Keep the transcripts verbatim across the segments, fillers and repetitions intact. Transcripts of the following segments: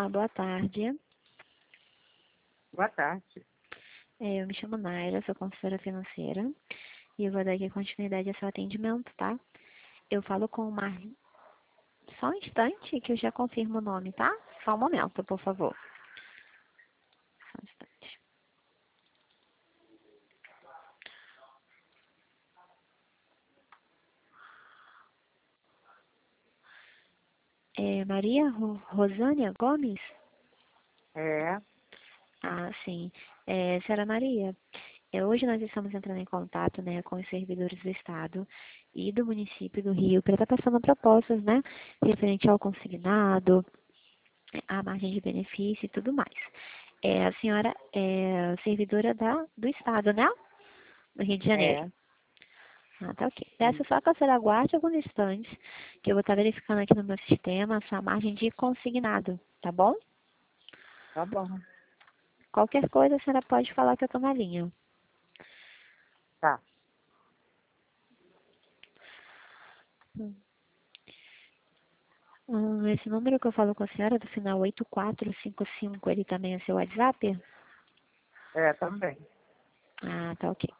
boa tarde. Boa tarde. É, eu me chamo Naira, sou consultora financeira e eu vou dar aqui continuidade ao seu atendimento, tá? Eu falo com o Mar... Só um instante que eu já confirmo o nome, tá? Só um momento, por favor. Só um instante. É Maria Ro- Rosânia Gomes? É, Ah, sim. É, senhora Maria, é, hoje nós estamos entrando em contato, né, com os servidores do Estado e do município do Rio para estar passando propostas, né, referente ao consignado, a margem de benefício e tudo mais. É, a senhora é servidora da, do Estado, né? Do Rio de Janeiro. é. Ah, tá ok. Peço só que a senhora aguarde alguns instantes, que eu vou estar verificando aqui no meu sistema a sua margem de consignado, tá bom? Tá bom. Qualquer coisa a senhora pode falar que eu estou na linha. Tá. Hum. Hum, esse número que eu falo com a senhora, do final oito quatro cinco cinco, ele também é seu WhatsApp? É, também. Ah, tá ok.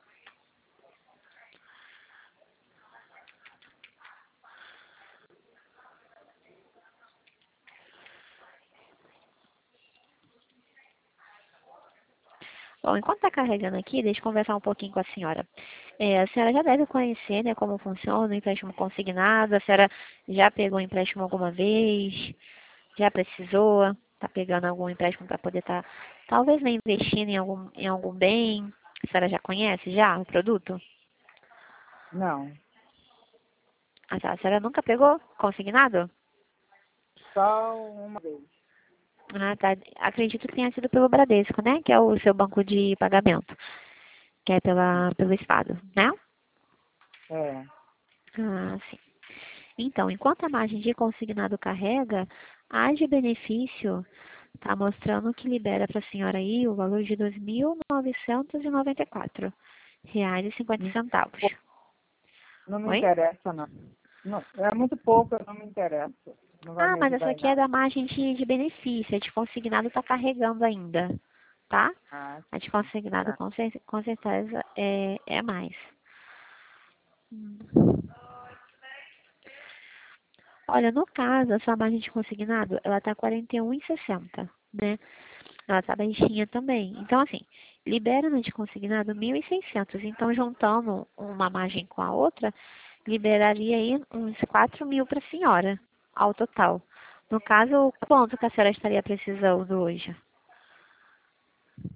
Bom, enquanto está carregando aqui, deixa eu conversar um pouquinho com a senhora. É, a senhora já deve conhecer, né, como funciona o empréstimo consignado. A senhora já pegou empréstimo alguma vez? Já precisou? Está pegando algum empréstimo para poder estar, talvez, né, investindo em algum, em algum bem? A senhora já conhece já o produto? Não. A senhora a senhora nunca pegou consignado? Só uma vez. Ah, tá. Acredito que tenha sido pelo Bradesco, né? Que é o seu banco de pagamento, que é pela, pelo Estado, né? É. Ah, sim. Então, enquanto a margem de consignado carrega, a de benefício está mostrando que libera para a senhora aí o valor de dois mil novecentos e noventa e quatro reais e cinquenta Não, centavos. não me Oi? interessa, não. Não. É muito pouco, não me interessa. Não vai Ah, me mas essa ajudar em aqui é nada. da margem de, de benefício. A de consignado está carregando ainda, tá? Ah, A de consignado tá. com, cer- com certeza é, é mais. Hum. Olha, no caso, a sua margem de consignado, ela tá quarenta e um vírgula sessenta, né? Ela tá baixinha também. Então, assim, libera no de consignado mil e seiscentos. Então, juntando uma margem com a outra, liberaria aí uns quatro mil para a senhora, ao total. No caso, quanto que a senhora estaria precisando hoje?